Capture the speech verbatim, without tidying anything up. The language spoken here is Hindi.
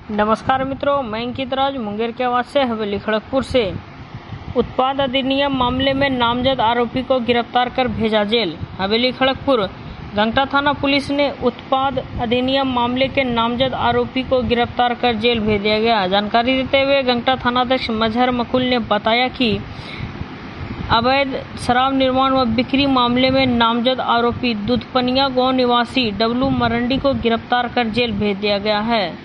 नमस्कार मित्रों, मैं अंकित राज मुंगेर के आवाज से हवेली खड़गपुर से। उत्पाद अधिनियम मामले में नामजद आरोपी को गिरफ्तार कर भेजा जेल। हवेली खड़गपुर गंगटा थाना पुलिस ने उत्पाद अधिनियम मामले के नामजद आरोपी को गिरफ्तार कर जेल भेज दिया गया। जानकारी देते हुए गंगटा थानाध्यक्ष मजहर मकुल ने बताया कि अवैध शराब निर्माण व बिक्री मामले में नामजद आरोपी दुधपनिया गांव निवासी डब्लू मरंडी को गिरफ्तार कर जेल भेज दिया गया है।